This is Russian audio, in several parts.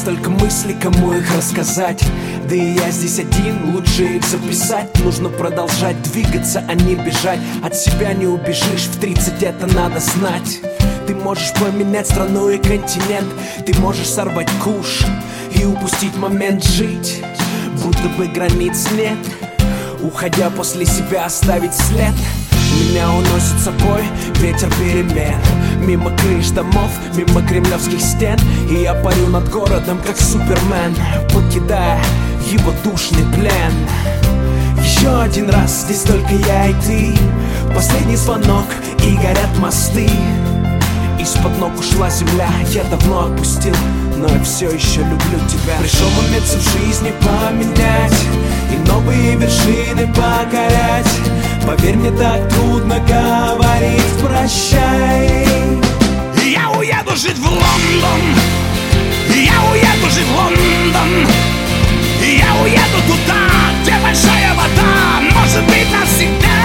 столько мыслей, кому их рассказать. Да и я здесь один, лучше их записать. Нужно продолжать двигаться, а не бежать. От себя не убежишь, в 30 это надо знать. Ты можешь поменять страну и континент. Ты можешь сорвать куш и упустить момент жить, будто бы границ нет. Уходя после себя оставить след. Меня уносит с собой ветер перемен. Мимо крыш домов, мимо кремлевских стен. И я парю над городом, как Супермен, покидая его душный плен. Еще один раз, здесь только я и ты. Последний звонок, и горят мосты. Из-под ног ушла земля, я давно отпустил, но я все еще люблю тебя. Пришел момент всю в жизни поменять и новые вершины покорять. Поверь, мне так трудно говорить прощай. Я уеду жить в Лондон, я уеду жить в Лондон. Я уеду туда, где большая вода, может быть навсегда.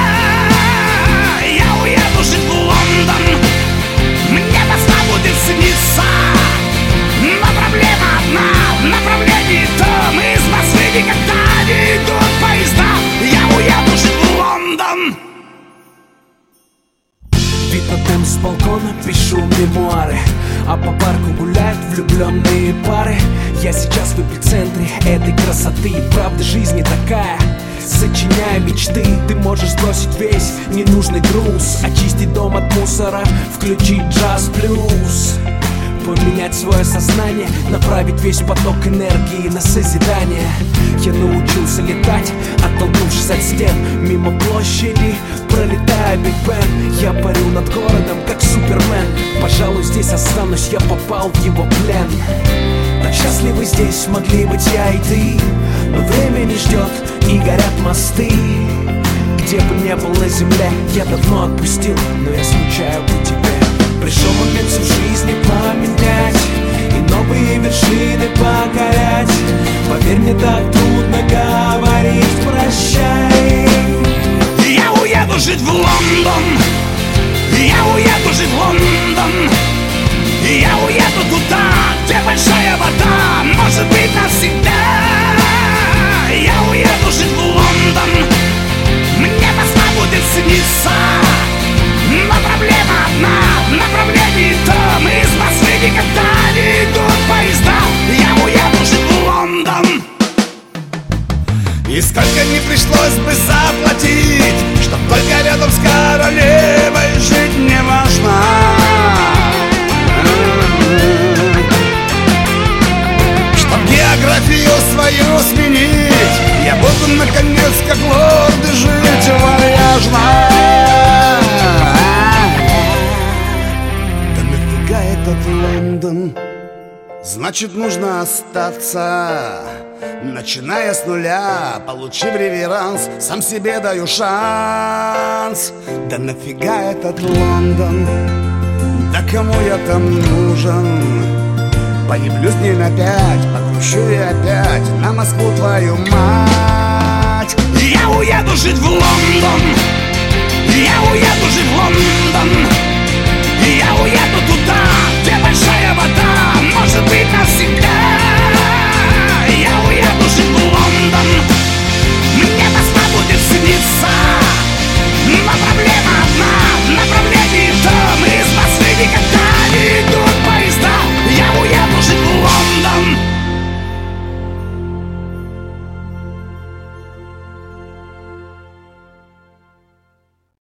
Я уеду жить в Лондон. Мне весна будет сниться, но проблема одна, в направлении том. Из Москвы никогда не идут поезда. Я уеду жить в Лондон. Вид на Темз с балкона, пишу мемуары, а по парку гуляют влюбленные пары. Я сейчас в эпицентре этой красоты. Правда жизни такая, сочиняя мечты. Ты можешь сбросить весь ненужный груз, очистить дом от мусора, включить джаз-блюз, поменять свое сознание, направить весь поток энергии на созидание. Я научился летать, оттолкнувшись от стен, мимо площади, пролетая Биг Бен. Я парю над городом, как Супермен. Пожалуй, здесь останусь, я попал в его плен. Так счастливы здесь могли быть я и ты, но время не ждет, и горят мосты. Где бы не был на земле, я давно отпустил, но я скучаю по тебе. Пришел момент всю жизнь поменять и новые вершины покорять. Поверь, мне так трудно говорить прощай. Я уеду жить в Лондон, я уеду жить в Лондон. Я уеду туда, где большая вода, может быть навсегда. Я уеду жить в Лондон. Мне весна будет сниться, но проблема одна, в направлении том. Из Москвы никогда не идут поезда. Я уеду жить в Лондон. И сколько не пришлось бы заплатить, чтоб только рядом с королевой жить не важно. Чтоб географию свою сменить, я буду наконец как лорды жить вальяжно. Да нафига этот Лондон? Значит, нужно остаться, начиная с нуля, получив реверанс, сам себе даю шанс. Да нафига этот Лондон? Да кому я там нужен? Появлюсь дней на 5, покручу и опять на Москву твою мать. Я уеду жить в Лондон, я уеду жить в Лондон.